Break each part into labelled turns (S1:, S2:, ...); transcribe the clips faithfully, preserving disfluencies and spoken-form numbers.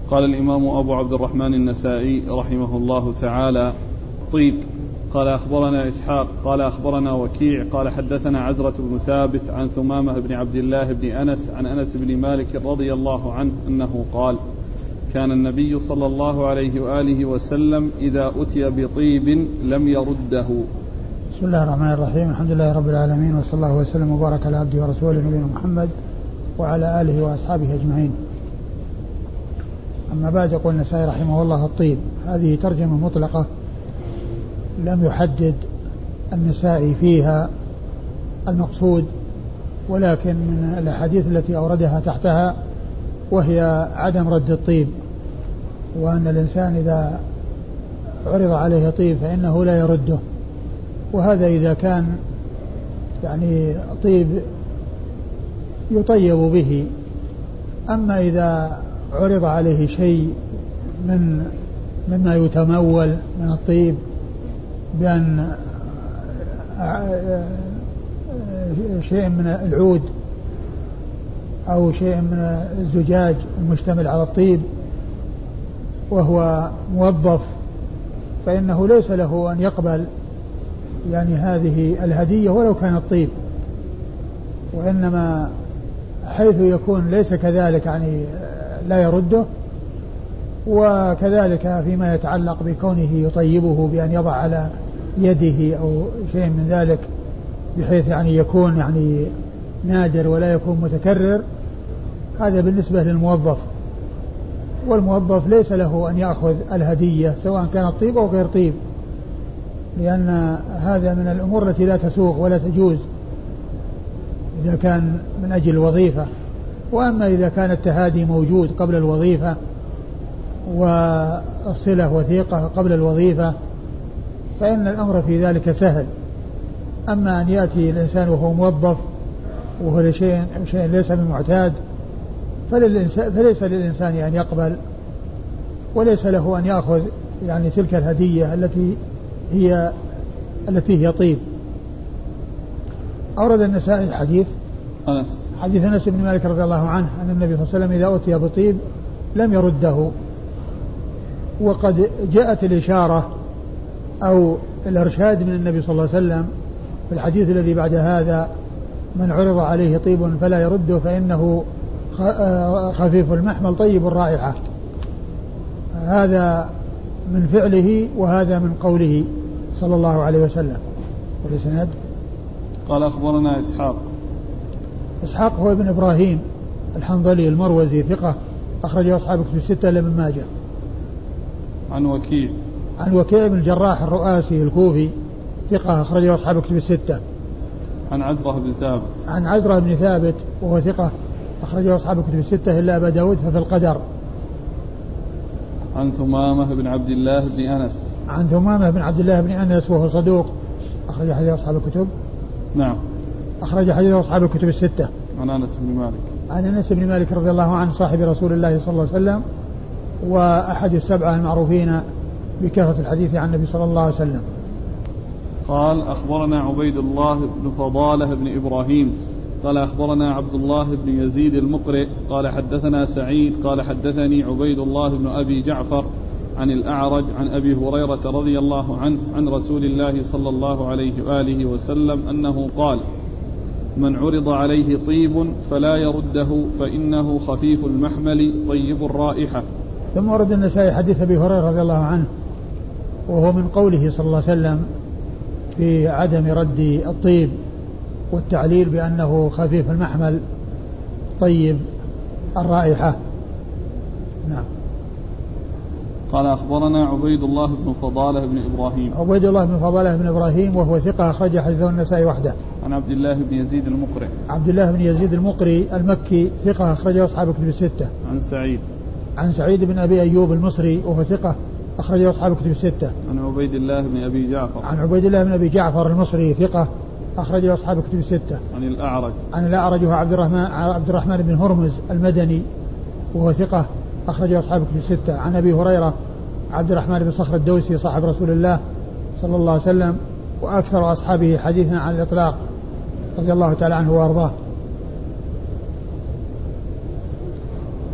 S1: قال الإمام أبو عبد الرحمن النسائي رحمه الله تعالى: طيب. قال أخبرنا إسحاق قال أخبرنا وكيع قال حدثنا عزرة بن ثابت عن ثمامة بن عبد الله بن أنس عن أنس بن مالك رضي الله عنه أنه قال: كان النبي صلى الله عليه وآله وسلم إذا أتي بطيب لم يرده.
S2: بسم الله الرحمن الرحيم. الحمد لله رب العالمين، وصلى الله وسلم وبارك على عبده ورسوله نبينا محمد وعلى آله وأصحابه أجمعين. أما بعد، يقول النسائي رحمه الله: الطيب. هذه ترجمة مطلقة لم يحدد النسائي فيها المقصود، ولكن من الأحاديث التي أوردها تحتها وهي عدم رد الطيب، وأن الإنسان إذا عرض عليه طيب فإنه لا يرده، وهذا إذا كان يعني طيب يطيب به. أما إذا عرض عليه شيء من مما يتمول من الطيب بأن شيء من العود أو شيء من الزجاج المشتمل على الطيب وهو موظف، فإنه ليس له أن يقبل يعني هذه الهدية ولو كانت طيب، وإنما حيث يكون ليس كذلك يعني لا يرده. وكذلك فيما يتعلق بكونه يطيبه بأن يضع على يده أو شيء من ذلك بحيث يعني يكون يعني نادر ولا يكون متكرر، هذا بالنسبة للموظف. والموظف ليس له أن يأخذ الهدية سواء كانت طيب أو غير طيب، لأن هذا من الأمور التي لا تسوغ ولا تجوز إذا كان من أجل الوظيفة. وأما إذا كان التهادي موجود قبل الوظيفة والصلة وثيقة قبل الوظيفة فإن الأمر في ذلك سهل. أما أن يأتي الإنسان وهو موظف وهو لشيء شيء ليس بمعتاد فليس للإنسان أن يقبل، وليس له أن يأخذ يعني تلك الهدية التي هي التي هي طيب. أورد النسائي حديث
S1: أنس
S2: حديث أنس بن مالك رضي الله عنه أن النبي صلى الله عليه وسلم إذا أتي بطيب لم يرده. وقد جاءت الإشارة أو الإرشاد من النبي صلى الله عليه وسلم في الحديث الذي بعد هذا: من عرض عليه طيب فلا يرده فإنه خفيف المحمل طيب الرائحة. هذا من فعله وهذا من قوله صلى الله عليه وسلم. والإسناد
S1: قال أخبرنا إسحاق
S2: إسحاق هو ابن إبراهيم الحنظلي المروزي ثقة أخرجه أصحاب كتب الستة إلا ابن ماجه.
S1: عن وكيع
S2: عن وكيع بن الجراح الرؤاسي الكوفي ثقة أخرجه أصحاب كتب الستة.
S1: عن عزرة بن ثابت
S2: عن عزرة بن ثابت وهو ثقة أخرجه أصحاب كتب الستة إلا أبا داود ففي القدر.
S1: عن ثمامة بن عبد الله بن أنس
S2: عن ثمامة بن عبد الله بن أنس وهو صدوق أخرج حديث أصحاب الكتب.
S1: نعم
S2: أخرج حديث أصحاب الكتب الستة.
S1: عن أنس بن مالك
S2: عن أنس بن مالك رضي الله عنه صاحب رسول الله صلى الله عليه وسلم وأحد السبعة المعروفين بكثرة الحديث عن النبي صلى الله عليه وسلم.
S1: قال أخبرنا عبيد الله بن فضالة بن إبراهيم قال أخبرنا عبد الله بن يزيد المقرئ قال حدثنا سعيد قال حدثني عبيد الله بن أبي جعفر عن الأعرج عن أبي هريرة رضي الله عنه عن رسول الله صلى الله عليه وآله وسلم أنه قال: من عرض عليه طيب فلا يرده فإنه خفيف المحمل طيب الرائحة.
S2: ثم ورد النسائي حديث أبي هريرة رضي الله عنه وهو من قوله صلى الله عليه وسلم في عدم رد الطيب والتعليل بأنه خفيف المحمل طيب الرائحة. نعم.
S1: قال أخبرنا عبيد الله بن فضالة بن إبراهيم
S2: عبيد الله بن فضالة بن إبراهيم وهو ثقة أخرج حديثه النسائي وحده.
S1: عن عبد الله بن يزيد المقري
S2: عبد الله بن يزيد المقري المكي ثقة أخرجه أصحاب كتب الستة.
S1: عن سعيد
S2: عن سعيد بن أبي أيوب المصري وهو ثقة أخرجه أصحاب كتب الستة.
S1: عن عبيد الله بن أبي جعفر
S2: عن عبيد الله بن أبي جعفر المصري ثقة أخرجه أصحاب كتب الستة.
S1: عن الأعرج
S2: عن الأعرج هو عبد الرحمن عبد الرحمن بن هرمز المدني وهو ثقة أخرجه أصحاب كتب الستة. عن أبي هريرة عبد الرحمن بن صخر الدوسي صاحب رسول الله صلى الله عليه وسلم وأكثر أصحابه حديثا عن الإطلاق رضي الله تعالى عنه وأرضاه.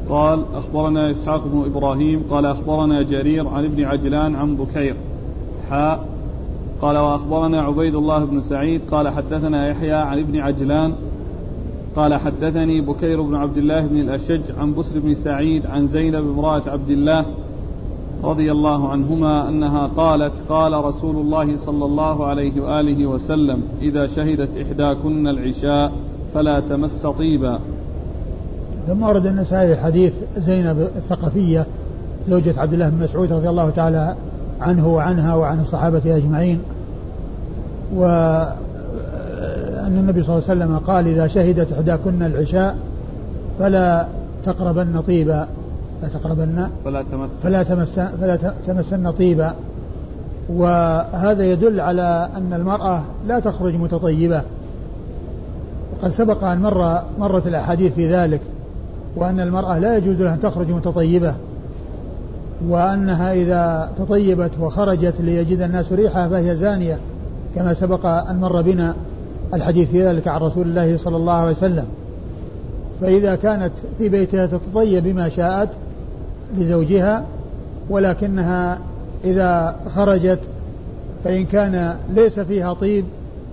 S1: قال أخبرنا إسحاق بن إبراهيم قال أخبرنا جرير عن ابن عجلان عن بكير حاء قال وأخبرنا عبيد الله بن سعيد قال حدثنا يحيى عن ابن عجلان قال حدثني بكير بن عبد الله بن الأشج عن بسر بن سعيد عن زينب امرأة عبد الله رضي الله عنهما أنها قالت قال رسول الله صلى الله عليه وآله وسلم إذا شهدت إحداكن العشاء فلا تمس طيبا.
S2: ثم ورد النسائي حديث زينب الثقفية زوجة عبد الله بن مسعود رضي الله تعالى عنه وعنها وعن الصحابة أجمعين، وأن النبي صلى الله عليه وسلم قال إذا شهدت إحداكن العشاء فلا تقربن طيبا لا تقربن
S1: فلا تمس
S2: فلا تمس فلا تمسن طيبا. وهذا يدل على أن المرأة لا تخرج متطيبة، وقد سبق أن مر مرت الأحاديث في ذلك، وأن المرأة لا يجوز لها أن تخرج متطيبة، وأنها إذا تطيبت وخرجت ليجد الناس ريحها فهي زانية، كما سبق أن مر بنا الحديث في ذلك عن رسول الله صلى الله عليه وسلم. فإذا كانت في بيتها تتطيب بما شاءت لزوجها، ولكنها إذا خرجت فإن كان ليس فيها طيب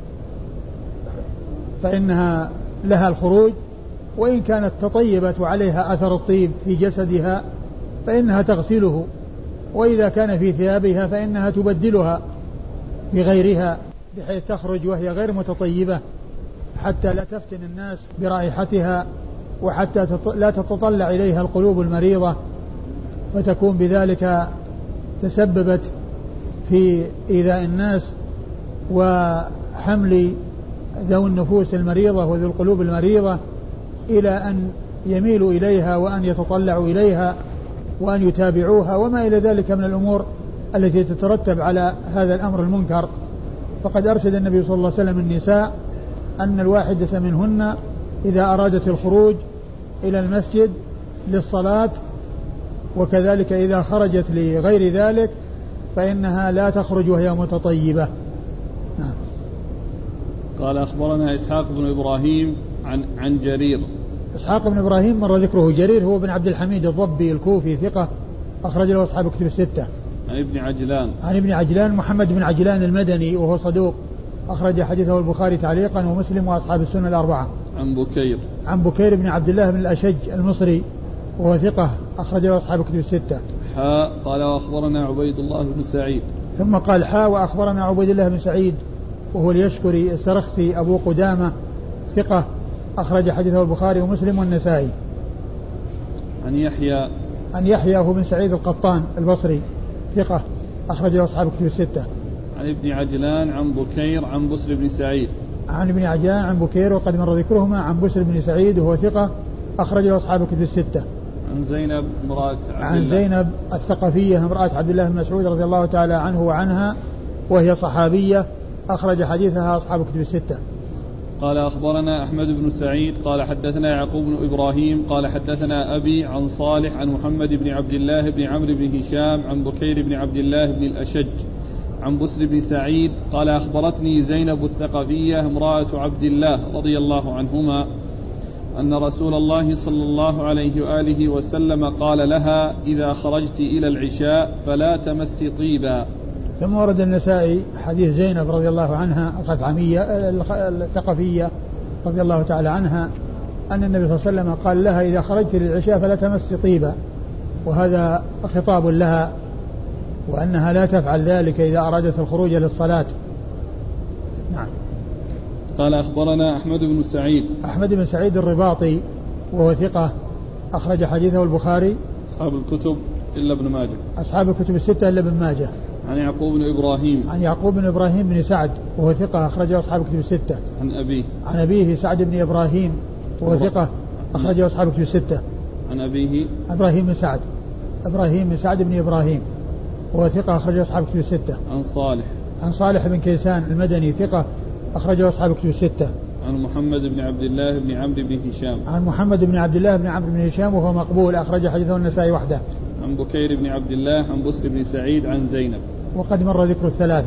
S2: فإنها لها الخروج، وإن كانت تطيبت وعليها أثر الطيب في جسدها فإنها تغسله، وإذا كان في ثيابها فإنها تبدلها بغيرها بحيث تخرج وهي غير متطيبة حتى لا تفتن الناس برائحتها، وحتى لا تتطلع إليها القلوب المريضة فتكون بذلك تسببت في إيذاء الناس وحمل ذوي النفوس المريضة وذو القلوب المريضة إلى أن يميلوا إليها وأن يتطلعوا إليها وأن يتابعوها وما إلى ذلك من الأمور التي تترتب على هذا الأمر المنكر. فقد أرشد النبي صلى الله عليه وسلم النساء أن الواحدة منهن إذا أرادت الخروج إلى المسجد للصلاة وكذلك إذا خرجت لغير ذلك فإنها لا تخرج وهي متطيبة. نعم.
S1: قال أخبرنا إسحاق بن إبراهيم عن عن جرير.
S2: إسحاق بن إبراهيم مر ذكره. جرير هو بن عبد الحميد الضبي الكوفي ثقة أخرج له أصحاب الكتب الستة.
S1: عن ابن عجلان.
S2: عن ابن عجلان محمد بن عجلان المدني وهو صدوق أخرج حديثه البخاري تعليقا ومسلم وأصحاب السنة الأربعة.
S1: عن بكير.
S2: عن بكير بن عبد الله بن الأشج المصري وهو ثقة أخرج له أصحاب الكتب الستة.
S1: حاء قال وأخبرنا عبيد الله بن سعيد.
S2: ثم قال حاء وأخبرنا عبيد الله بن سعيد وهو اليشكري السرخسي أبو قدامة ثقة أخرج حديثه البخاري ومسلم والنسائي.
S1: عن يحيى.
S2: عن يحيى هو بن سعيد القطان البصري ثقة أخرج له أصحاب الكتب الستة.
S1: عن ابن عجلان عن بكير عن بسر بن سعيد.
S2: عن ابن عجلان عن بكير وقد مر ذكرهما عن بسر بن سعيد وهو ثقة أخرج له أصحاب الكتب الستة.
S1: عن زينب امرأة عبد
S2: عن زينب الثقفية امرأة عبد الله بن مسعود رضي الله تعالى عنه وعنها وهي صحابية أخرج حديثها أصحاب الكتب الستة.
S1: قال أخبرنا أحمد بن سعيد قال حدثنا يعقوب بن إبراهيم قال حدثنا أبي عن صالح عن محمد بن عبد الله بن عمرو بن هشام عن بكير بن عبد الله بن الأشج عن بسر بن سعيد قال أخبرتني زينب الثقفية امرأة عبد الله رضي الله عنهما أن رسول الله صلى الله عليه وآله وسلم قال لها إذا خرجت إلى العشاء فلا تمس طيبا.
S2: ثم ورد النسائي حديث زينب رضي الله عنها الخثعمية الثقفية رضي الله تعالى عنها أن النبي صلى الله عليه وسلم قال لها إذا خرجت للعشاء فلا تمس طيبا، وهذا خطاب لها وأنها لا تفعل ذلك إذا أرادت الخروج للصلاة. نعم.
S1: قال أخبرنا أحمد بن سعيد.
S2: أحمد بن سعيد الرباطي وهو ثقة أخرج حديثه البخاري
S1: أصحاب الكتب إلا ابن ماجه. أصحاب
S2: الكتب الستة إلا ابن ماجه.
S1: عن يعقوب بن إبراهيم.
S2: عن يعقوب بن إبراهيم بن سعد وهو ثقة أخرجه أصحاب الكتب الستة.
S1: عن أبيه.
S2: عن أبيه سعد بن إبراهيم وهو ثقة أخرجه أصحاب الكتب الستة.
S1: عن أبيه.
S2: إبراهيم بن سعد إبراهيم بن سعد بن إبراهيم وهو ثقة أخرجه أصحاب الكتب الستة.
S1: عن صالح.
S2: عن صالح بن كيسان المدني ثقة أخرجه أصحاب الكتب الستة.
S1: عن محمد بن عبد الله بن عمرو بن هشام.
S2: عن محمد بن عبد الله بن عمرو بن هشام وهو مقبول أخرج حديثه النسائي وحده.
S1: عن بكير بن عبد الله عن بسر بن سعيد عن زينب.
S2: وقد مر ذكر الثلاثة.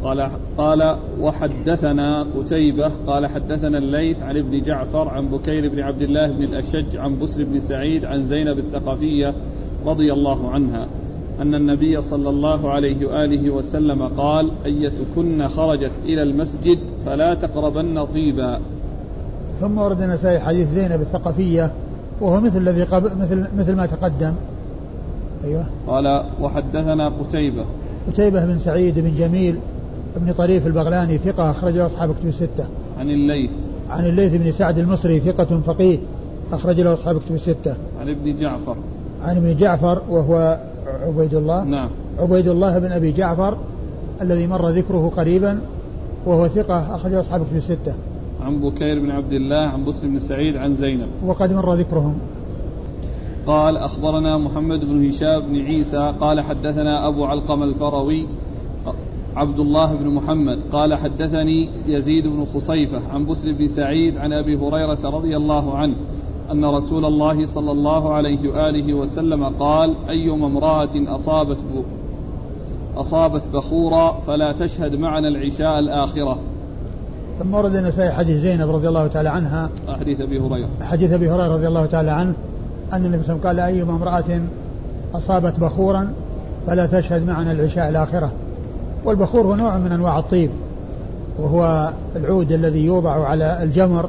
S1: قال قال وحدثنا قتيبة قال حدثنا الليث عن ابن جعفر عن بكير بن عبد الله بن الأشج عن بسر بن سعيد عن زينب الثقفية رضي الله عنها أن النبي صلى الله عليه وآله وسلم قال أيتكن خرجت إلى المسجد فلا تقربن طيبا.
S2: ثم ورد النسائي حديث زينب الثقفية وهو مثل الذي قبل مثل مثل ما تقدم. أيوة.
S1: قال وحدثنا قتيبة
S2: قتيبة بن سعيد بن جميل بن طريف البغلاني ثقة أخرج له أصحاب كتب الستة.
S1: عن الليث
S2: عن الليث بن سعد المصري ثقة فقيه أخرج له أصحاب كتب الستة.
S1: عن ابن جعفر
S2: عن ابن جعفر وهو عبيد الله
S1: نعم
S2: عبيد الله بن أبي جعفر الذي مر ذكره قريبا وهو ثقة أخرج له أصحاب كتب الستة.
S1: عن بكير بن عبد الله عن بسر بن سعيد عن زينب
S2: وقد مر ذكرهم.
S1: قال أخبرنا محمد بن هشام بن عيسى قال حدثنا أبو علقم الفروي عبد الله بن محمد قال حدثني يزيد بن خصيفة عن بسر بن سعيد عن أبي هريرة رضي الله عنه أن رسول الله صلى الله عليه وآله وسلم قال أيما امرأة أصابت أصابت بخورا فلا تشهد معنا العشاء الآخرة.
S2: ثم ورد النسائي حديث زينب رضي الله تعالى عنها
S1: حديث أبي هريرة
S2: حديث أبي هريرة رضي الله تعالى عنه أن النبي صلى الله عليه وسلم قال أيما امرأة أصابت بخورا فلا تشهد معنا العشاء الآخرة. والبخور هو نوع من أنواع الطيب وهو العود الذي يوضع على الجمر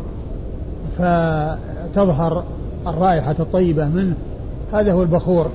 S2: فتظهر الرائحة الطيبة منه، هذا هو البخور.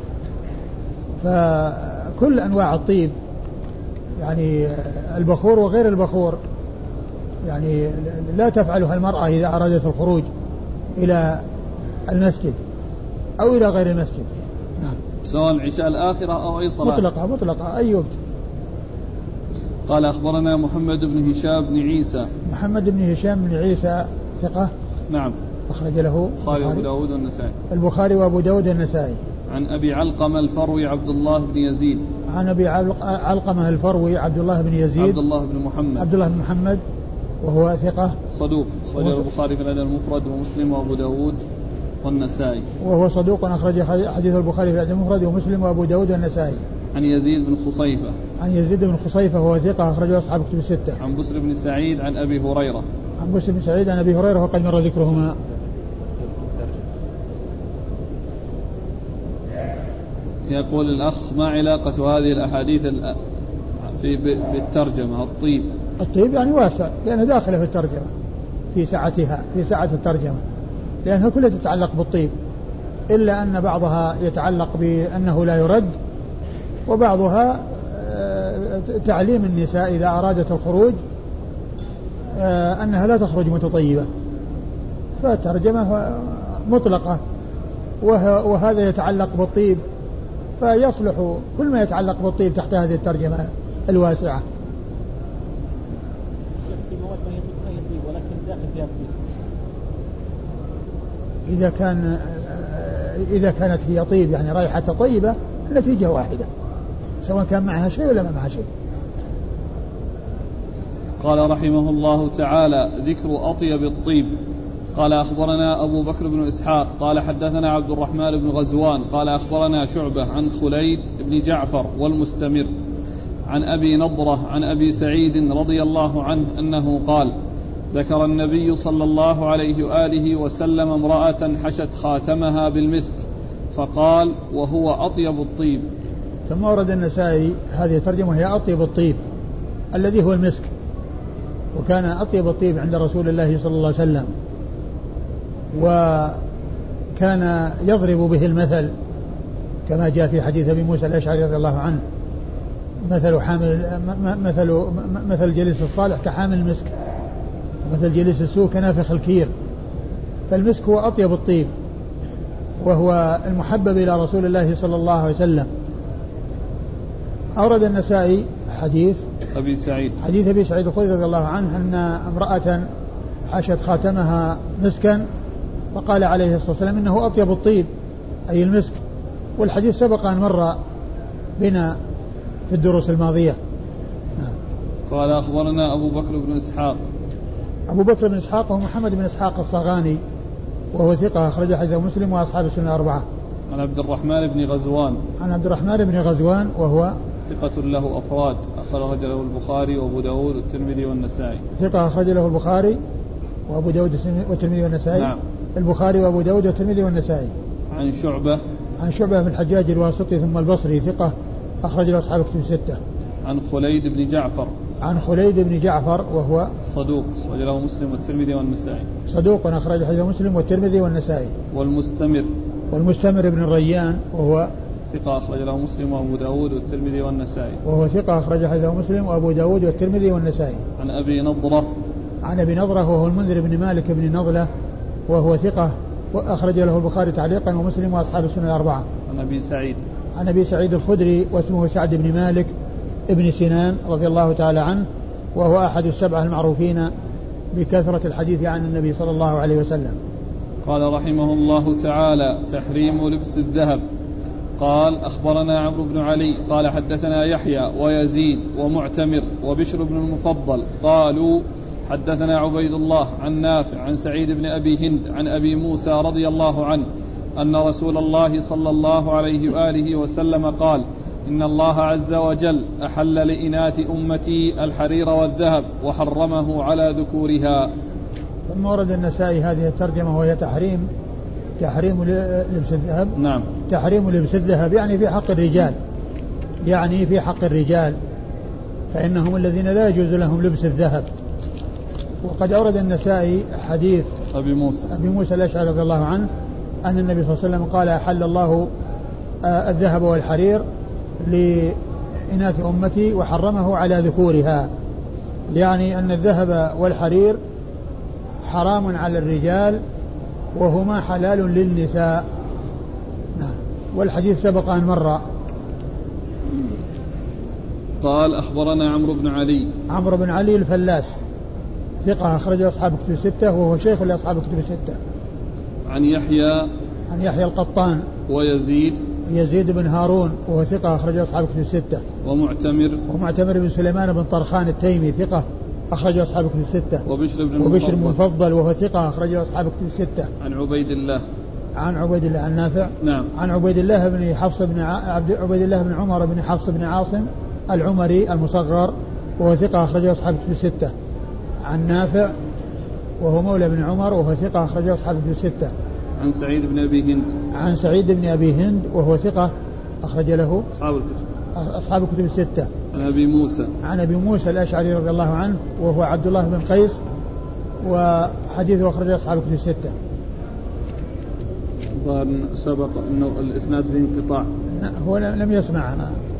S2: فكل أنواع الطيب يعني البخور وغير البخور يعني لا تفعلها المرأة إذا أرادت الخروج إلى المسجد أو إلى غير المسجد. نعم.
S1: سواء العشاء الآخرة أو أي صلاة
S2: مطلقة مطلقة أي وقت.
S1: قال أخبرنا محمد بن هشام بن عيسى
S2: محمد بن هشام بن عيسى ثقة
S1: نعم
S2: أخرج له
S1: البخاري وأبو داود والنسائي
S2: البخاري وأبو داود والنسائي.
S1: عن أبي علقمة الفروي عبد الله بن يزيد
S2: عن أبي علقمة الفروي عبد الله بن يزيد
S1: عبد الله بن محمد
S2: عبد الله بن محمد وهو ثقة
S1: صدوق أخرج البخاري في الأدب المفرد ومسلم وأبو داود والنسائي.
S2: وهو صدوق أخرج حديث البخاري في الأدب المفرد ومسلم وأبو داود والنسائي.
S1: عن يزيد بن خصيفة
S2: عن يزيد بن خصيفة وهو ثقة أخرجه أصحاب كتب الستة.
S1: عن بسر بن سعيد عن أبي هريرة
S2: عن بسر بن سعيد عن أبي هريرة وقد مر ذكرهما.
S1: يقول الأخ ما علاقة هذه الأحاديث في بالترجمة الطيب؟
S2: الطيب يعني واسع لأنه داخله في الترجمة في سعتها في سعة الترجمة لأنها كلها تتعلق بالطيب إلا أن بعضها يتعلق بأنه لا يرد وبعضها تعليم النساء إذا أرادت الخروج أنها لا تخرج متطيبة فالترجمة مطلقة وهذا يتعلق بالطيب فيصلح كل ما يتعلق بالطيب تحت هذه الترجمة الواسعة. إذا كان إذا كانت هي طيب يعني رائحة طيبة النتيجة واحدة سواء كان معها شيء ولا ما معها شيء.
S1: قال رحمه الله تعالى ذكر أطيب الطيب. قال أخبرنا أبو بكر بن إسحاق قال حدثنا عبد الرحمن بن غزوان قال أخبرنا شعبة عن خليد بن جعفر والمستمر عن أبي نضرة عن أبي سعيد رضي الله عنه أنه قال ذكر النبي صلى الله عليه وآله وسلم امرأة حشت خاتمها بالمسك فقال وهو أطيب الطيب.
S2: ثم ورد النسائي هذه الترجمة هي أطيب الطيب الذي هو المسك وكان أطيب الطيب عند رسول الله صلى الله عليه وسلم وكان يضرب به المثل كما جاء في حديث أبي موسى الأشعري رضي الله عنه مثل حامل مثل مثل جليس الصالح كحامل المسك مثل جليس السوء كنافخ الكير. فالمسك هو أطيب الطيب وهو المحبب إلى رسول الله صلى الله عليه وسلم. أورد النسائي حديث
S1: أبي سعيد
S2: حديث أبي سعيد الخدري رضي الله عنه أن امرأة حشت خاتمها مسكا فقال عليه الصلاة والسلام إنه أطيب الطيب أي المسك. والحديث سبق أن مر بنا في الدروس الماضية. نعم.
S1: قال أخبرنا أبو بكر بن إسحاق
S2: أبو بكر بن إسحاق هو محمد بن إسحاق الصاغاني وهو ثقة أخرج حديث مسلم وأصحاب السنة الأربعة.
S1: عن عبد الرحمن بن غزوان
S2: عن عبد الرحمن بن غزوان وهو
S1: ثقة له أفراد أخرج له البخاري وأبو داود والترمذي والنسائي.
S2: ثقة أخرج له البخاري وأبو داود والترمذي والنسائي.
S1: نعم.
S2: البخاري وأبو داود والترمذي والنسائي.
S1: عن شعبة
S2: عن شعبة بن الحجاج الواسطي ثم البصري ثقة أخرج له أصحاب كتب الستة.
S1: عن خليد بن جعفر
S2: عن خليد بن جعفر وهو
S1: صدوق أخرج له مسلم والترمذي والنسائي.
S2: صدوق أخرج حديث مسلم والترمذي والنسائي.
S1: والمستمر
S2: والمستمر بن الريان وهو
S1: ثقة أخرج له مسلم وأبو داود والترمذي والنسائي.
S2: وهو ثقة أخرج حديث مسلم وأبو داود والترمذي والنسائي.
S1: عن أبي نضرة
S2: عن أبي نضرة وهو المنذر بن مالك بن نضلة وهو ثقة وأخرج له البخاري تعليقا ومسلم وأصحاب السنة الأربعة.
S1: عن أبي سعيد
S2: عن أبي سعيد الخدري واسمه سعد بن مالك ابن سنان رضي الله تعالى عنه وهو أحد السبعة المعروفين بكثرة الحديث عن النبي صلى الله عليه وسلم.
S1: قال رحمه الله تعالى: تحريم لبس الذهب. قال: أخبرنا عمرو بن علي قال حدثنا يحيى ويزيد ومعتمر وبشر بن المفضل قالوا حدثنا عبيد الله عن نافع عن سعيد بن أبي هند عن أبي موسى رضي الله عنه أن رسول الله صلى الله عليه وآله وسلم قال: إن الله عز وجل أحل لإناث أمتي الحرير والذهب وحرمه على ذكورها.
S2: ثم ورد النسائي هذه الترجمة وهي تحريم تحريم لبس الذهب.
S1: نعم.
S2: تحريم لبس الذهب يعني في حق الرجال، يعني في حق الرجال فإنهم الذين لا يجوز لهم لبس الذهب. وقد أورد النسائي حديث
S1: أبي موسى
S2: أبي موسى الأشعري رضي الله عنه أن النبي صلى الله عليه وسلم قال: أحل الله الذهب والحرير لإناث أمتي وحرمه على ذكورها، يعني أن الذهب والحرير حرام على الرجال وهما حلال للنساء. نعم. والحديث سبق أن مر.
S1: قال: أخبرنا عمرو بن علي
S2: عمرو بن علي الفلاس ثقة أخرج أصحاب كتب الستة وهو شيخ لأصحاب كتب الستة.
S1: عن يحيى
S2: عن يحيى القطان
S1: ويزيد
S2: يزيد بن هارون وهو ثقة أخرج أصحاب كتب الستة.
S1: ومعتمر
S2: ومعتمر بن سليمان بن طرخان التيمي ثقة أخرج أصحاب كتب الستة.
S1: وبشر بن
S2: وبشر بن المفضل وهو ثقة أخرج أصحاب كتب الستة.
S1: عن عبيد الله
S2: عن عبيد الله عن نافع.
S1: نعم.
S2: عن عبيد الله بن حفص بن عبد عبيد الله بن عمر بن حفص بن عاصم العمري المصغر وهو ثقة أخرج أصحاب كتب الستة. عن نافع وهو مولى بن عمر وهو ثقة أخرج أصحاب كتب الستة.
S1: عن سعيد بن أبي هند
S2: عن سعيد بن أبي هند وهو ثقة أخرج له
S1: أصحاب الكتب
S2: أصحاب الكتب الستة.
S1: عن أبي موسى
S2: عن أبي موسى الأشعري رضي الله عنه وهو عبد الله بن قيس وحديثه أخرج أصحاب الكتب الستة.
S1: سبق أنه الإسناد فيه انقطاع.
S2: هو لم يسمع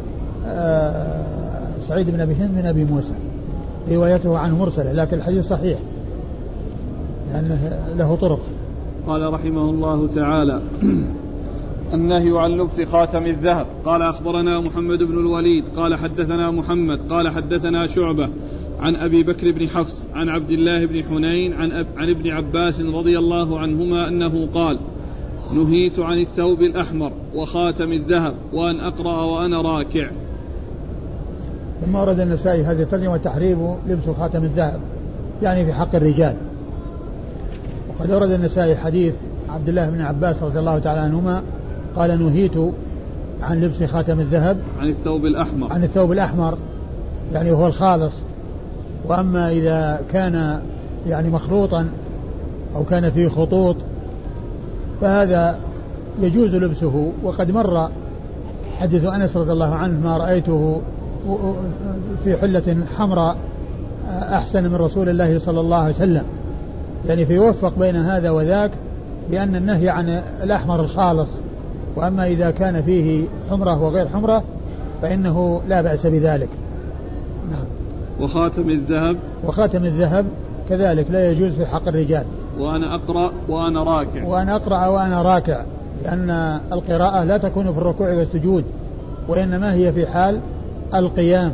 S2: سعيد بن أبي هند من أبي موسى، روايته عنه مرسلة، لكن الحديث صحيح لأنه له طرق.
S1: قال رحمه الله تعالى: النهي عن لبس خاتم الذهب. قال: أخبرنا محمد بن الوليد قال حدثنا محمد قال حدثنا شعبة عن أبي بكر بن حفص عن عبد الله بن حنين عن, أب عن ابن عباس رضي الله عنهما أنه قال: نهيت عن الثوب الأحمر وخاتم الذهب وأن أقرأ وأنا راكع.
S2: ثم ورد النسائي هذه الترجمة: تحريم لبس خاتم الذهب يعني في حق الرجال. وقد ورد النسائي حديث عبد الله بن عباس رضي الله تعالى عنهما قال: نهيت عن لبس خاتم الذهب
S1: عن الثوب الأحمر
S2: عن الثوب الأحمر يعني هو الخالص. وأما إذا كان يعني مخلوطا أو كان فيه خطوط فهذا يجوز لبسه. وقد مر حديث أنس رضي الله عنه: ما رأيته في حلة حمراء أحسن من رسول الله صلى الله عليه وسلم، يعني فيوفق بين هذا وذاك بأن النهي عن الأحمر الخالص، وأما إذا كان فيه حمرة وغير حمرة فإنه لا بأس بذلك. نعم.
S1: وخاتم الذهب
S2: وخاتم الذهب كذلك لا يجوز في حق الرجال.
S1: وأنا أقرأ وأنا راكع
S2: وأنا أقرأ وأنا راكع لأن القراءة لا تكون في الركوع والسجود وإنما هي في حال القيام.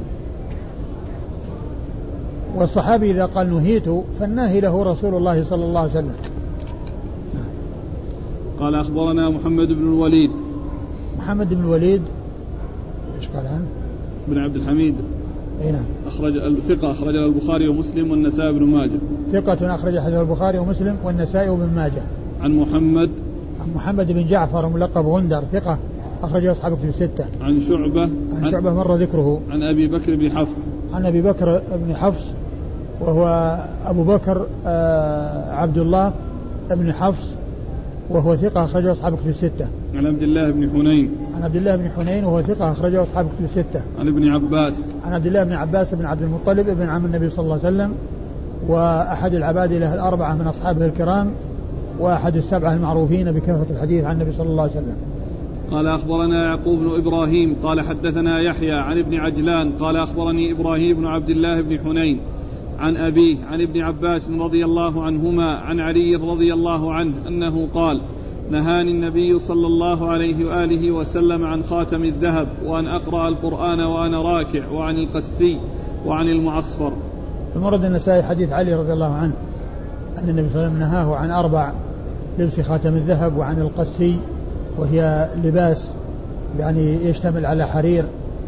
S2: والصحابي إذا قال نهيت فالناهي له رسول الله صلى الله عليه وسلم.
S1: قال: أخبرنا محمد بن الوليد
S2: محمد بن الوليد إيش قال عنه؟
S1: بن عبد الحميد.
S2: أي نعم.
S1: أخرج الثقة أخرج البخاري ومسلم والنسائي بن ماجه.
S2: ثقة أخرج حديث البخاري ومسلم والنسائي بن ماجه.
S1: عن محمد
S2: عن محمد بن جعفر ملقب غندر ثقة أخرجه أصحاب الكتب الستة.
S1: عن شعبة
S2: عن شعبة مر ذكره.
S1: عن أبي بكر بن حفص
S2: عن أبي بكر بن حفص وهو أبو بكر عبد الله بن حفص وهو ثقة أخرجه أصحاب الكتب الستة.
S1: عن عبد الله بن حنين
S2: عن عبد الله بن حنين وهو ثقة أخرجه أصحاب الكتب الستة.
S1: عن ابن عباس
S2: عن عبد الله بن عباس بن عبد المطلب ابن عم النبي صلى الله عليه وسلم وأحد العبادلة الأربعة من أصحابه الكرام وأحد السبعة المعروفين بكثرة الحديث عن النبي صلى الله عليه وسلم.
S1: قال أخبرنا يعقوب بن إبراهيم قال حدثنا يحيى عن ابن عجلان قال أخبرني إبراهيم بن عبد الله بن حنين عن أبيه عن ابن عباس رضي الله عنهما عن علي رضي الله عنه أنه قال نهاني النبي صلى الله عليه وآله وسلم عن خاتم الذهب وأن أقرأ القرآن وأنا راكع وعن القسي وعن المعصفر.
S2: المرد النسائي حديث علي رضي الله عنه أن النبي صلى الله عليه وسلم نهاه عن أربع: لبس خاتم الذهب وعن القسي وهي لباس يعني يشتمل على حرير،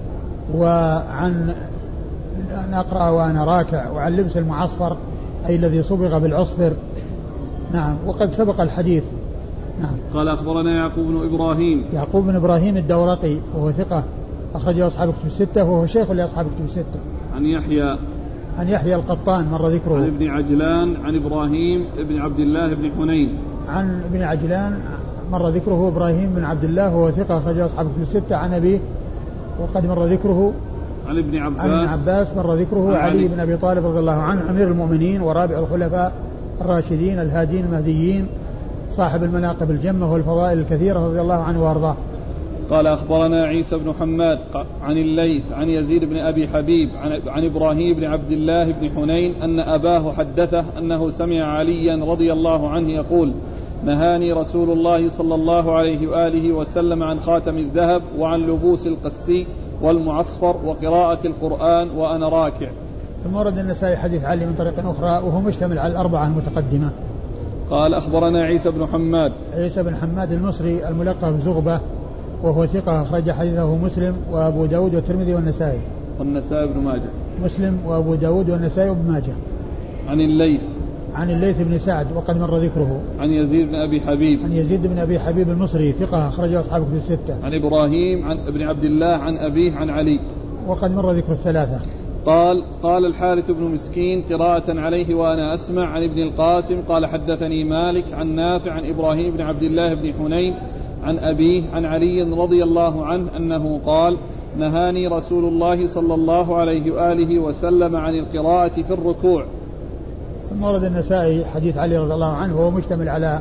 S2: وعن أن أقرأ وأنا راكع، وعن لبس المعصفر أي الذي صبغ بالعصفر. نعم. وقد سبق الحديث. نعم.
S1: قال أخبرنا يعقوب بن إبراهيم
S2: يعقوب بن إبراهيم الدورقي وهو ثقة أخرجه أصحاب الكتب الستة وهو شيخ لأصحاب الكتب الستة.
S1: عن يحيى
S2: عن يحيى القطان مر ذكره.
S1: عن ابن عجلان عن إبراهيم بن عبد الله بن حنين
S2: عن ابن عجلان مر ذكره إبراهيم بن عبد الله وهو ثقة أخرجه أصحاب الكتب الستة. عن أبيه وقد مر ذكره.
S1: عن ابن عباس
S2: عن ابن عباس مر ذكره. علي, علي بن أبي طالب رضي الله عنه أمير المؤمنين ورابع الخلفاء الراشدين الهادين المهديين صاحب المناقب الجمة والفضائل الكثيرة رضي الله عنه وارضاه.
S1: قال أخبرنا عيسى بن حماد عن الليث عن يزيد بن أبي حبيب عن, عن إبراهيم بن عبد الله بن حنين أن أباه حدثه أنه سمع عليا رضي الله عنه يقول نهاني رسول الله صلى الله عليه وآله وسلم عن خاتم الذهب وعن لبوس القسي والمعصفر وقراءة القرآن وأنا راكع.
S2: ثم ورد النسائي حديث علي من طريق أخرى وهو مشتمل على الأربعة المتقدمة.
S1: قال أخبرنا عيسى بن حماد
S2: عيسى بن حماد المصري الملقب زغبة وهو ثقة أخرج حديثه مسلم وأبو داود والترمذي والنسائي.
S1: والنسائي بن ماجه.
S2: مسلم وأبو داود والنسائي وابن ماجه.
S1: عن الليث
S2: عن الليث بن سعد وقد مر ذكره.
S1: عن يزيد بن أبي حبيب
S2: عن يزيد بن أبي حبيب المصري ثقة أخرجه أصحاب الكتب الستة.
S1: عن إبراهيم عن ابن عبد الله عن أبيه عن علي
S2: وقد مر ذكر الثلاثة.
S1: قال قال الحارث بن مسكين قراءة عليه وأنا أسمع عن ابن القاسم قال حدثني مالك عن نافع عن إبراهيم بن عبد الله بن حنين عن أبيه عن علي رضي الله عنه أنه قال نهاني رسول الله صلى الله عليه وآله وسلم عن القراءة في الركوع.
S2: ثم ورد النسائي حديث علي رضي الله عنه وهو مشتمل على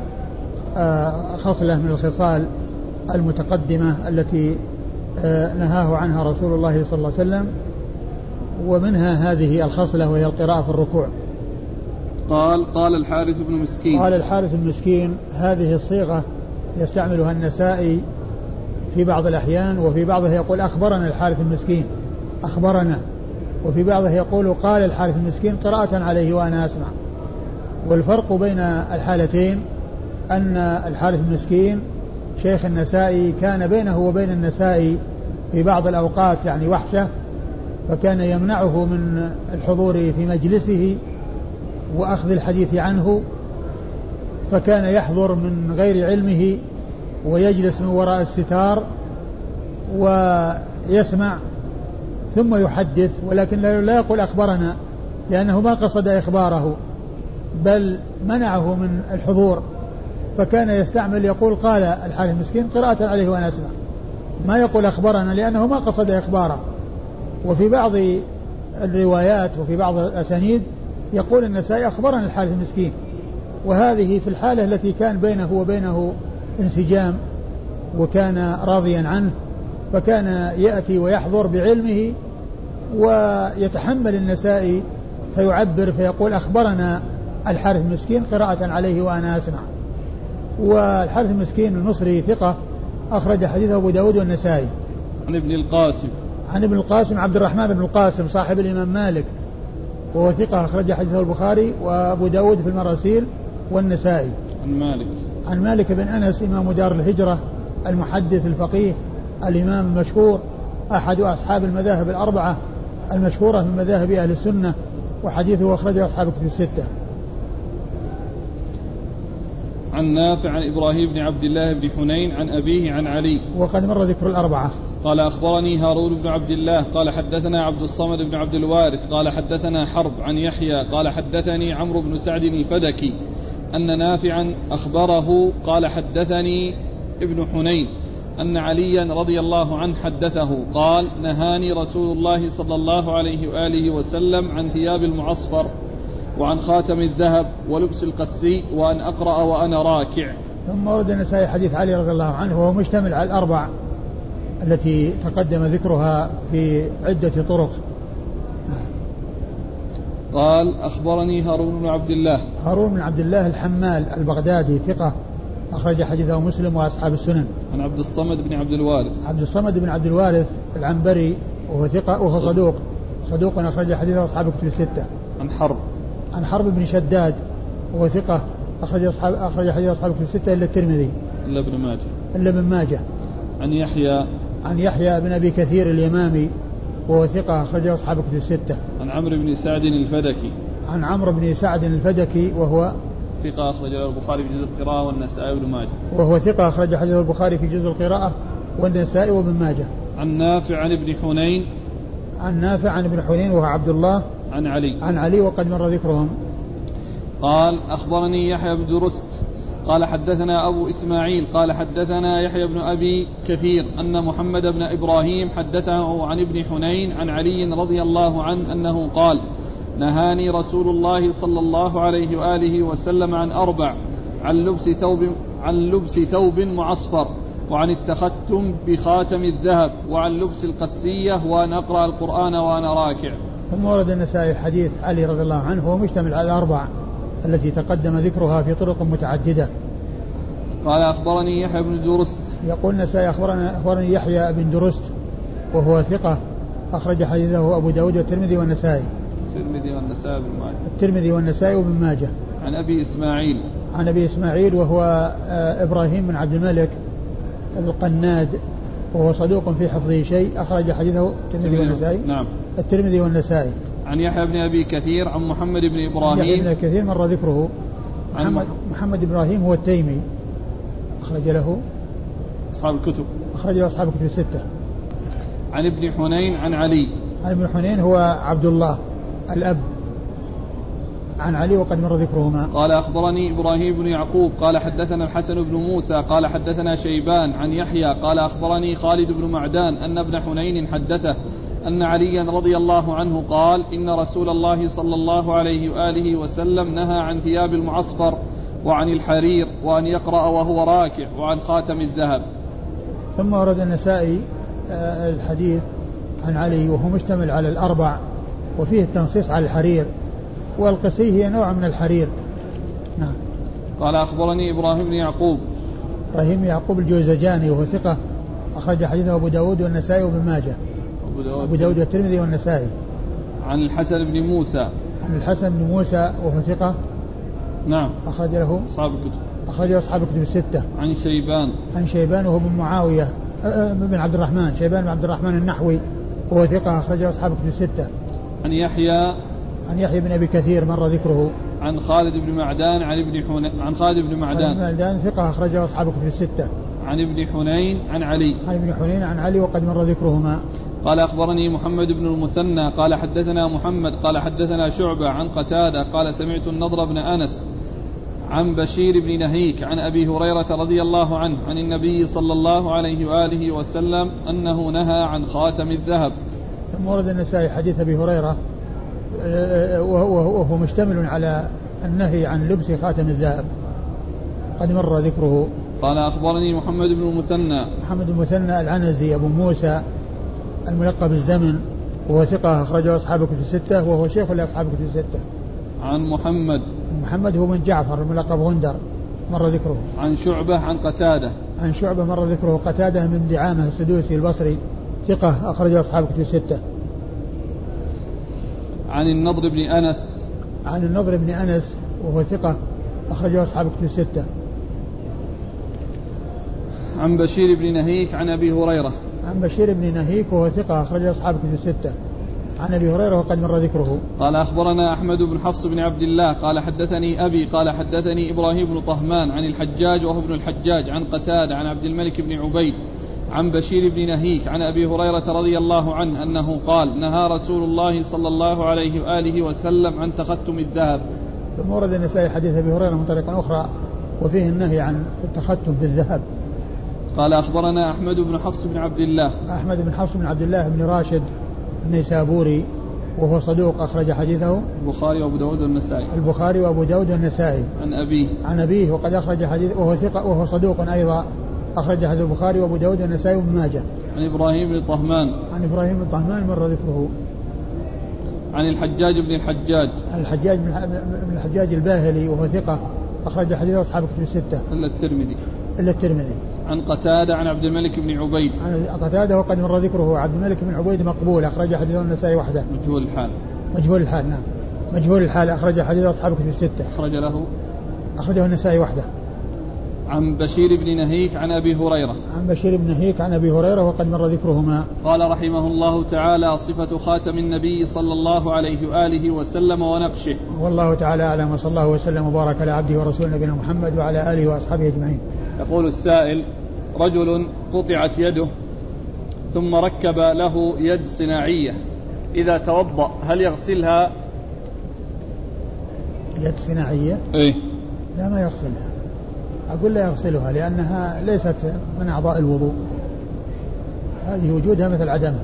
S2: خصلة من الخصال المتقدمة التي نهاه عنها رسول الله صلى الله عليه وسلم، ومنها هذه الخصلة وهي القراءة في الركوع.
S1: قال قال الحارث بن مسكين
S2: قال الحارث بن مسكين هذه الصيغة يستعملها النسائي في بعض الأحيان، وفي بعضها يقول أخبرنا الحارث المسكين أخبرنا، وفي بعضها يقول قال الحارث المسكين قراءة عليه وأنا أسمع. والفرق بين الحالتين أن الحارث المسكين شيخ النسائي كان بينه وبين النسائي في بعض الأوقات يعني وحشة، فكان يمنعه من الحضور في مجلسه وأخذ الحديث عنه، فكان يحضر من غير علمه ويجلس من وراء الستار ويسمع ثم يحدث، ولكن لا يقول أخبرنا لأنه ما قصد إخباره بل منعه من الحضور، فكان يستعمل يقول قال الحارث المسكين قراءة عليه وأنا أسمع، ما يقول أخبرنا لأنه ما قصد إخباره. وفي بعض الروايات وفي بعض الأسانيد يقول النسائي أخبرنا الحارث المسكين، وهذه في الحالة التي كان بينه وبينه انسجام وكان راضيا عنه، فكان يأتي ويحضر بعلمه ويتحمل النسائي فيعبر فيقول أخبرنا الحارث المسكين قراءة عليه وأنا أسمع. والحارث المسكين المصري ثقة أخرج حديثه أبو داود والنسائي.
S1: عن ابن القاسم
S2: عن ابن القاسم عبد الرحمن بن القاسم صاحب الإمام مالك وهو ثقة أخرج حديثه البخاري وأبو داود في المراسيل والنسائي.
S1: عن مالك
S2: عن مالك بن أنس إمام دار الهجرة المحدث الفقيه الإمام المشهور أحد أصحاب المذاهب الأربعة المشهورة من مذاهب أهل السنة، وحديثه أخرجه أصحاب الكتب الستة.
S1: عن نافع عن إبراهيم بن عبد الله بن حنين عن أبيه عن علي.
S2: وقد مر ذكر الأربعة.
S1: قال أخبرني هارون بن عبد الله قال حدثنا عبد الصمد بن عبد الوارث قال حدثنا حرب عن يحيى قال حدثني عمرو بن سعد الفدكي أن نافعا أخبره قال حدثني ابن حنين أن عليا رضي الله عنه حدثه قال نهاني رسول الله صلى الله عليه وآله وسلم عن ثياب المعصفر وعن خاتم الذهب ولبس القسي وأن أقرأ وأنا راكع.
S2: ثم ورد النسائي حديث علي رضي الله عنه وهو مشتمل على الأربع التي تقدم ذكرها في عدة طرق.
S1: قال أخبرني هارون بن عبد الله.
S2: هارون بن عبد الله الحمال البغدادي ثقة أخرج حديثه مسلم وأصحاب السنن.
S1: عن عبد الصمد بن عبد الوارث.
S2: عبد الصمد بن عبد الوارث العنبري وهو ثقة وهو صدوق صدوق أخرج حديثه أصحاب الكتب الستة.
S1: عن حرب.
S2: عن حرب بن شداد وهو ثقة أخرج أصحاب أخرج حديث أصحاب الكتب الستة إلا الترمذي.
S1: إلا ابن ماجه.
S2: إلا ابن ماجه.
S1: عن يحيى.
S2: عن يحيى بن أبي كثير اليمامي وهو ثقة أخرج أصحاب الكتب الستة.
S1: عن عمرو بن سعد الفدكي.
S2: عن عمرو بن سعد الفدكي وهو
S1: ثقة أخرج البخاري في جزء القراءة والنسائي وابن ماجه.
S2: وهو ثقة أخرج حديث البخاري في جزء القراءة والنسائي وابن ماجه.
S1: عن نافع عن ابن حنين.
S2: عن نافع عن ابن حنين وهو عبد الله.
S1: عن علي.
S2: عن علي وقد مر ذكرهم.
S1: قال أخبرني يحيى بن درست قال حدثنا أبو إسماعيل قال حدثنا يحيى بن أبي كثير أن محمد بن إبراهيم حدثه عن ابن حنين عن علي رضي الله عنه أنه قال نهاني رسول الله صلى الله عليه وآله وسلم عن أربع عن لبس ثوب عن لبس ثوب معصفر وعن التختم بخاتم الذهب وعن لبس القسية وأن أقرأ القرآن وأنا راكع.
S2: ثم ورد النسائي حديث علي رضي الله عنه هو مشتمل على الأربع التي تقدم ذكرها في طرق متعددة.
S1: قال أخبرني يحيى بن درست.
S2: يقول النسائي أخبرنا أخبرني يحيى بن درست وهو ثقة أخرج حديثه أبو داود والترمذي والنسائي.
S1: الترمذي والنسائي وابن ماجه.
S2: الترمذي والنسائي وابن ماجه.
S1: عن أبي إسماعيل.
S2: عن أبي إسماعيل وهو إبراهيم بن عبد الملك القناد وهو صدوق في حفظه شيء أخرج حديثه الترمذي والنسائي.
S1: نعم.
S2: الترمذي والنسائي.
S1: عن يحيى بن أبي كثير عن محمد بن إبراهيم.
S2: يحيى بن كثير مر ذكره. محمد, محمد إبراهيم هو التيمي أخرج له
S1: أصحاب الكتب.
S2: أخرج له أصحاب الكتب الستة.
S1: عن ابن حنين عن علي.
S2: عن ابن حنين هو عبد الله الأب. عن علي وقد مر ذكرهما.
S1: قال أخبرني إبراهيم بن يعقوب قال حدثنا الحسن بن موسى قال حدثنا شيبان عن يحيى قال أخبرني خالد بن معدان أن ابن حنين حدثه أن عليا رضي الله عنه قال إن رسول الله صلى الله عليه وآله وسلم نهى عن ثياب المعصفر وعن الحرير وأن يقرأ وهو راكع وعن خاتم الذهب.
S2: ثم ورد النسائي الحديث عن علي وهو مشتمل على الأربع وفيه التنصيص على الحرير والقسي هي نوع من الحرير. نعم.
S1: قال أخبرني إبراهيم بن يعقوب.
S2: إبراهيم يعقوب الجوزجاني وهو ثقة أخرج حديثه أبو داود والنسائي وابن ماجه. أبو داود والترمذي والنسائي.
S1: عن الحسن بن موسى.
S2: عن الحسن بن موسى وهو ثقة.
S1: نعم.
S2: أخرج له
S1: أصحاب الكتب.
S2: أخرج أصحاب الكتب الستة.
S1: عن شيبان.
S2: عن شيبان وهو بن معاوية بن عبد الرحمن شيبان بن عبد الرحمن النحوي وهو ثقة أخرج أصحاب الكتب الستة.
S1: عن يحيى.
S2: عن يحيى بن أبي كثير مر ذكره.
S1: عن خالد بن معدان عن ابن حنين عن خالد بن معدان.
S2: خالد بن معدان ثقة أخرج أصحاب الكتب الستة.
S1: عن ابن حنين عن علي.
S2: عن ابن حنين عن علي وقد مر ذكرهما.
S1: قال أخبرني محمد بن المثنى قال حدثنا محمد قال حدثنا شعبة عن قتادة قال سمعت النضر بن أنس عن بشير بن نهيك عن أبي هريرة رضي الله عنه عن النبي صلى الله عليه وآله وسلم أنه نهى عن خاتم الذهب.
S2: ثم ورد النسائي حديث أبي هريرة وهو مشتمل على النهي عن لبس خاتم الذهب قد مر ذكره.
S1: قال أخبرني محمد بن المثنى.
S2: محمد المثنى العنزي أبو موسى الملقب بالزمن وهو ثقة أخرجه أصحاب الكتب الستة وهو شيخ لأصحاب الكتب الستة.
S1: عن محمد.
S2: محمد هو من جعفر الملقب غندر مر ذكره.
S1: عن شعبة عن قتادة.
S2: عن شعبة مر ذكره. قتادة من دعامة السدوسي البصري ثقة أخرجه أصحاب الكتب الستة.
S1: عن النضر بن أنس.
S2: عن النضر بن أنس وهو ثقة أخرجه أصحاب الكتب الستة.
S1: عن بشير بن نهيك عن أبي هريرة.
S2: عن بشير بن نهيك وهو ثقة أخرجه أصحاب الكتب الستة. عن أبي هريرة وقد مر ذكره.
S1: قال أخبرنا أحمد بن حفص بن عبد الله قال حدثني أبي قال حدثني إبراهيم بن طهمان عن الحجاج وهو ابن الحجاج عن قتادة عن عبد الملك بن عبيد عن بشير بن نهيك عن أبي هريرة رضي الله عنه أنه قال نهى رسول الله صلى الله عليه وآله وسلم عن تختم الذهب.
S2: ثم ورد النسائي حديث أبي هريرة من طريق أخرى وفيه النهي عن التختم بالذهب.
S1: قال أخبرنا أحمد بن حفص بن عبد الله
S2: أحمد بن حفص بن عبد الله بن راشد النيسابوري وهو صدوق أخرج حديثه
S1: البخاري وأبو داود والنسائي
S2: البخاري وأبو داود والنسائي
S1: عن أبيه
S2: عن أبيه وقد أخرج حديث وهو ثقة وهو صدوق أيضا أخرج حديث البخاري وأبو داود والنسائي وابن ماجه.
S1: عن إبراهيم بن طهمان
S2: عن إبراهيم بن طهمان مر ذكره.
S1: عن الحجاج بن الحجاج
S2: عن الحجاج بن الحجاج الباهلي وهو ثقة أخرج حديثه أصحاب الكتب الستة
S1: إلا الترمذي
S2: إلا الترمذي.
S1: عن قتادة عن عبد الملك بن عبيد
S2: عن قتادة وقد مر ذكره. عبد الملك بن عبيد مقبول أخرج حديثه النسائي وحده.
S1: مجهول الحال
S2: مجهول الحال نعم مجهول الحال أخرج حديثه أصحاب الكتب الستة.
S1: أخرج له
S2: أخرجه النسائي وحده.
S1: عن بشير بن نهيك عن أبي هريرة
S2: عن بشير بن نهيك عن أبي هريرة وقد مر ذكرهما.
S1: قال رحمه الله تعالى صفة خاتم النبي صلى الله عليه وآله وسلم ونقشه.
S2: والله تعالى أعلم وصلى الله وسلم وبارك على عبده ورسوله نبينا محمد وعلى آله وأصحابه أجمعين.
S1: يقول السائل رجل قطعت يده ثم ركب له يد صناعية إذا توضأ هل يغسلها؟
S2: يد صناعية؟
S1: إيه؟
S2: لا ما يغسلها. أقول لا يغسلها لأنها ليست من أعضاء الوضوء هذه وجودها مثل عدمها.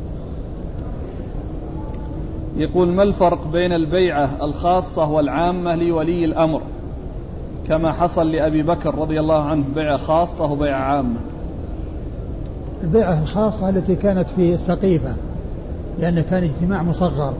S1: يقول ما الفرق بين البيعة الخاصة والعامة لولي الأمر كما حصل لأبي بكر رضي الله عنه بيعة خاصة وبيعة عامة؟
S2: البيعة الخاصة التي كانت في السقيفة لأن كان اجتماع مصغر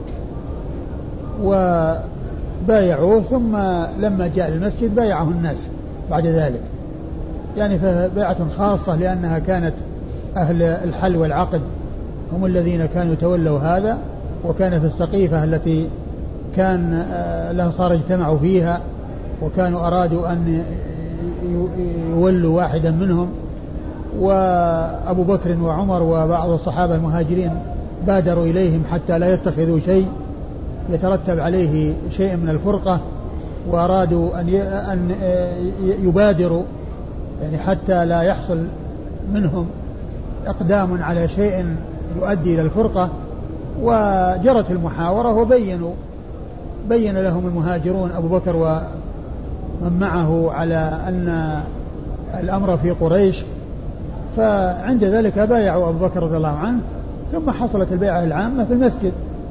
S2: وبايعوه ثم لما جاء المسجد بايعه الناس بعد ذلك يعني فبيعة خاصة لأنها كانت أهل الحل والعقد هم الذين كانوا تولوا هذا وكان في السقيفة التي كان الأنصار اجتمعوا فيها وكانوا أرادوا أن يولوا واحدا منهم وأبو بكر وعمر وبعض الصحابة المهاجرين بادروا إليهم حتى لا يتخذوا شيء يترتب عليه شيء من الفرقة وأرادوا أن يبادروا يعني حتى لا يحصل منهم إقدام على شيء يؤدي إلى الفرقة وجرت المحاورة وبينوا بين لهم المهاجرون أبو بكر ومن معه على أن الأمر في قريش فعند ذلك بايعوا أبو بكر رضي الله عنه ثم حصلت البيعة العامة في المسجد.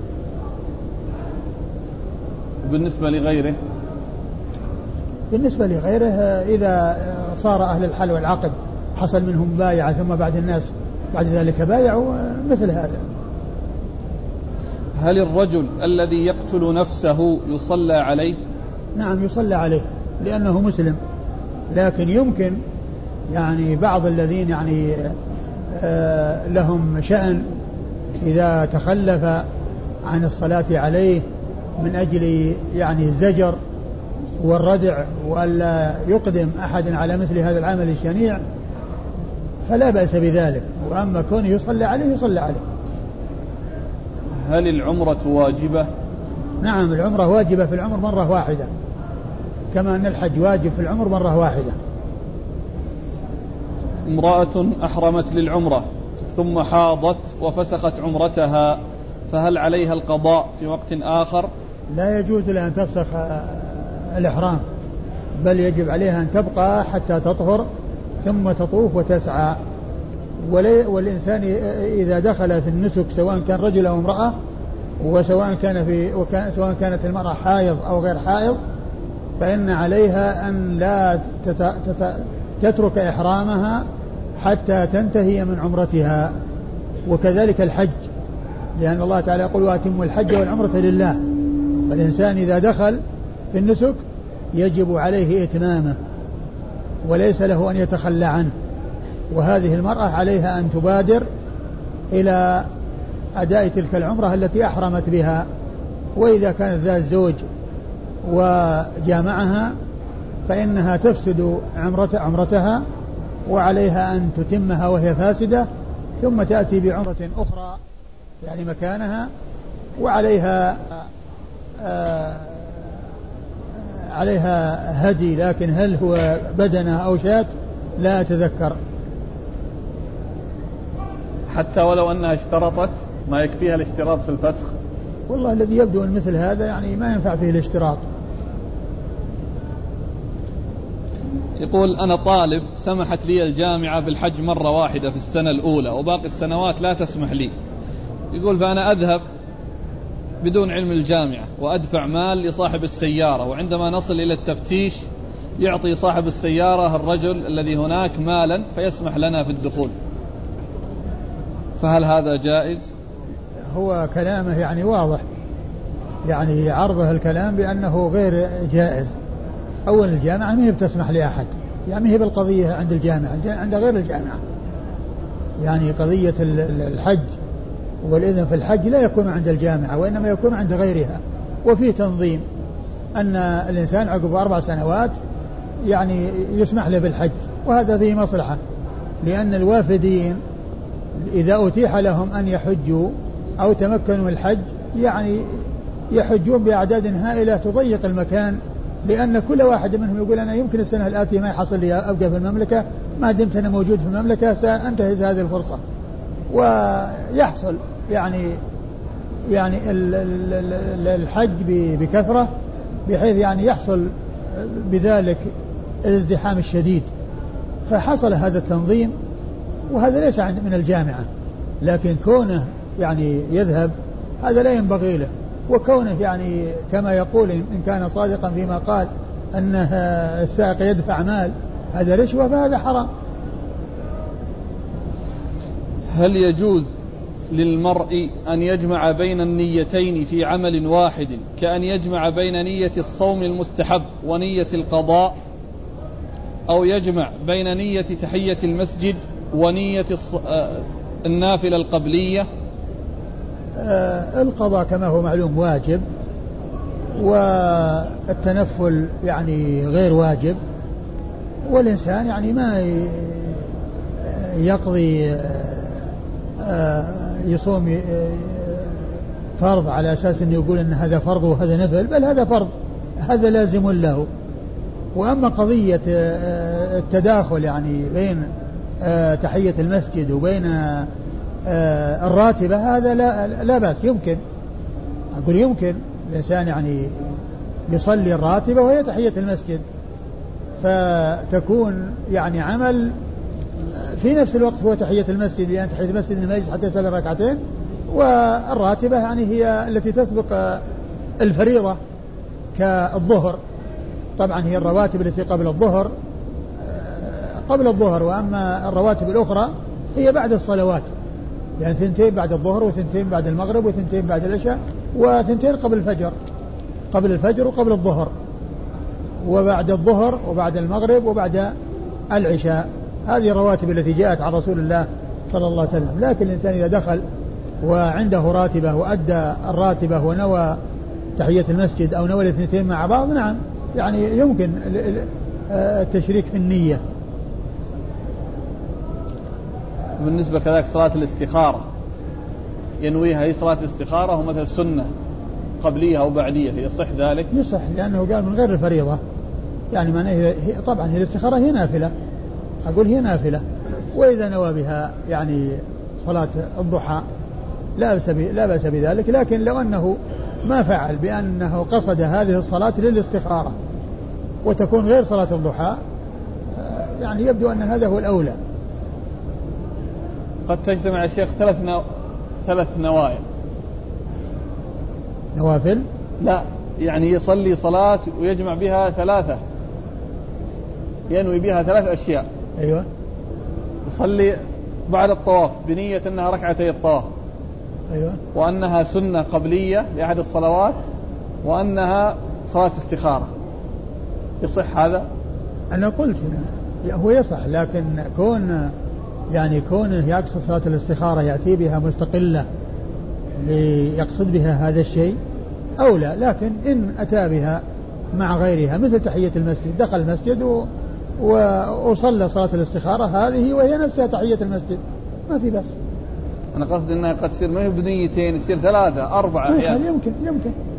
S1: بالنسبة لغيره
S2: بالنسبة لغيره إذا صار أهل الحل والعقد حصل منهم بايعة ثم بعد الناس بعد ذلك بايعوا مثل هذا.
S1: هل الرجل الذي يقتل نفسه يصلى عليه؟
S2: نعم يصلى عليه لأنه مسلم لكن يمكن يعني بعض الذين يعني آه لهم شأن إذا تخلف عن الصلاة عليه من أجل يعني الزجر والردع وألا يقدم أحد على مثل هذا العمل الشنيع فلا بأس بذلك وأما كونه يصلى عليه يصلى عليه.
S1: هل العمرة واجبة؟
S2: نعم العمرة واجبة في العمر مرة واحدة كما أن الحج واجب في العمر مرة واحدة.
S1: امرأة أحرمت للعمرة ثم حاضت وفسخت عمرتها فهل عليها القضاء في وقت آخر؟
S2: لا يجوز لها أن تفسخ الإحرام بل يجب عليها أن تبقى حتى تطهر ثم تطوف وتسعى. والإنسان إذا دخل في النسك سواء كان رجل أو امرأة وسواء كان في وكان سواء كانت المرأة حائض أو غير حائض فإن عليها أن لا تت تت تترك إحرامها حتى تنتهي من عمرتها. وكذلك الحج لأن الله تعالى يقول وأتموا الحج والعمرة لله فالإنسان إذا دخل في النسك يجب عليه إتمامه وليس له أن يتخلى عنه. وهذه المرأة عليها أن تبادر إلى أداء تلك العمرة التي أحرمت بها وإذا كانت ذات زوج وجامعها فإنها تفسد عمرتها وعليها أن تتمها وهي فاسدة ثم تأتي بعمرة أخرى يعني مكانها وعليها آه عليها هدي، لكن هل هو بدنة أو شاة لا أتذكر.
S1: حتى ولو أنها اشترطت ما يكفيها الاشتراط في الفسخ؟
S2: والله الذي يبدو أن مثل هذا يعني ما ينفع فيه الاشتراط.
S1: يقول أنا طالب سمحت لي الجامعة بالحج مرة واحدة في السنة الأولى وباقي السنوات لا تسمح لي. يقول فأنا أذهب بدون علم الجامعة وأدفع مال لصاحب السيارة، وعندما نصل إلى التفتيش يعطي صاحب السيارة الرجل الذي هناك مالا فيسمح لنا في الدخول، فهل هذا جائز؟
S2: هو كلامه يعني واضح، يعني عرضه الكلام بأنه غير جائز. أول الجامعة ما هي بتسمح لأحد، يعني هي بالقضية عند الجامعة، عند غير الجامعة. يعني قضية الحج والإذن في الحج لا يكون عند الجامعة وإنما يكون عند غيرها، وفيه تنظيم أن الإنسان عقب أربع سنوات يعني يسمح له بالحج، وهذا فيه مصلحة، لأن الوافدين إذا أتيح لهم أن يحجوا أو تمكنوا من الحج يعني يحجون بأعداد هائلة تضيق المكان، لأن كل واحد منهم يقول أنا يمكن السنة الآتية ما يحصل لي أبقى في المملكة، ما دمت أنا موجود في المملكة سأنتهز هذه الفرصة. ويحصل يعني يعني الحج بكثرة بحيث يعني يحصل بذلك الازدحام الشديد، فحصل هذا التنظيم، وهذا ليس من الجامعة، لكن كونه يعني يذهب هذا لا ينبغي له، وكونه يعني كما يقول إن كان صادقا فيما قال أنه السائق يدفع مال هذا رشوة فهذا حرام.
S1: هل يجوز للمرء أن يجمع بين النيتين في عمل واحد كأن يجمع بين نية الصوم المستحب ونية القضاء، أو يجمع بين نية تحية المسجد ونية النافلة القبلية؟
S2: آه القضاء كما هو معلوم واجب، والتنفل يعني غير واجب، والإنسان يعني ما يقضي يصوم فرض على أساس أن يقول أن هذا فرض وهذا نفل، بل هذا فرض، هذا لازم له. وأما قضية التداخل يعني بين تحية المسجد وبين الراتبة هذا لا, لا بأس، يمكن أقول يمكن الإنسان يعني يصلي الراتبة وهي تحية المسجد، فتكون يعني عمل في نفس الوقت هو تحية المسجد، لأن تحية المسجد لما يجلس حتى يصلي ركعتين، والراتبة يعني هي التي تسبق الفريضة كالظهر. طبعا هي الرواتب التي قبل الظهر قبل الظهر، وأما الرواتب الأخرى هي بعد الصلوات، يعني ثنتين بعد الظهر وثنتين بعد المغرب وثنتين بعد العشاء وثنتين قبل الفجر، قبل الفجر وقبل الظهر، وبعد الظهر وبعد المغرب وبعد العشاء. هذه الرواتب التي جاءت عن رسول الله صلى الله عليه وسلم. لكن الإنسان إذا دخل وعنده راتبة وأدى الراتبة ونوى تحية المسجد أو نوى الاثنتين مع بعض، نعم يعني يمكن التشريك في النية.
S1: بالنسبة كذلك صلاة الاستخارة ينويها هي صلاة الاستخارة ومثل سنة قبلية أو بعدية، يصح ذلك؟
S2: يصح، لأنه قال من غير الفريضة، يعني معناه هي طبعا هي الاستخارة هي نافلة، أقول هي نافلة، وإذا نوى بها يعني صلاة الضحى لا بأس لا بأس بذلك. لكن لو أنه ما فعل بأنه قصد هذه الصلاة للاستخارة وتكون غير صلاة الضحى، يعني يبدو أن هذا هو الأولى.
S1: قد تجتمع الشيخ ثلاث نو... ثلاث نوايا.
S2: نوافل؟
S1: لا، يعني يصلي صلاة ويجمع بها ثلاثة، ينوي بها ثلاث أشياء.
S2: أيوة.
S1: يصلي بعد الطواف بنية أنها ركعتي الطواف.
S2: أيوة.
S1: وأنها سنة قبلية لأحد الصلوات، وأنها صلاة استخارة. يصح هذا؟
S2: أنا قلت هو يصح، لكن كون يعني كون يقصد صلاة الاستخارة يأتي بها مستقلة ليقصد بها هذا الشيء أولى. لكن إن أتى بها مع غيرها مثل تحية المسجد، دخل المسجد و... و... وصلى صلاة الاستخارة هذه وهي نفسها تحية المسجد، ما في بس.
S1: أنا قصدي أنها قد تصير ما هي بنيتين، تصير ثلاثة أربعة أحيانا.
S2: يمكن يمكن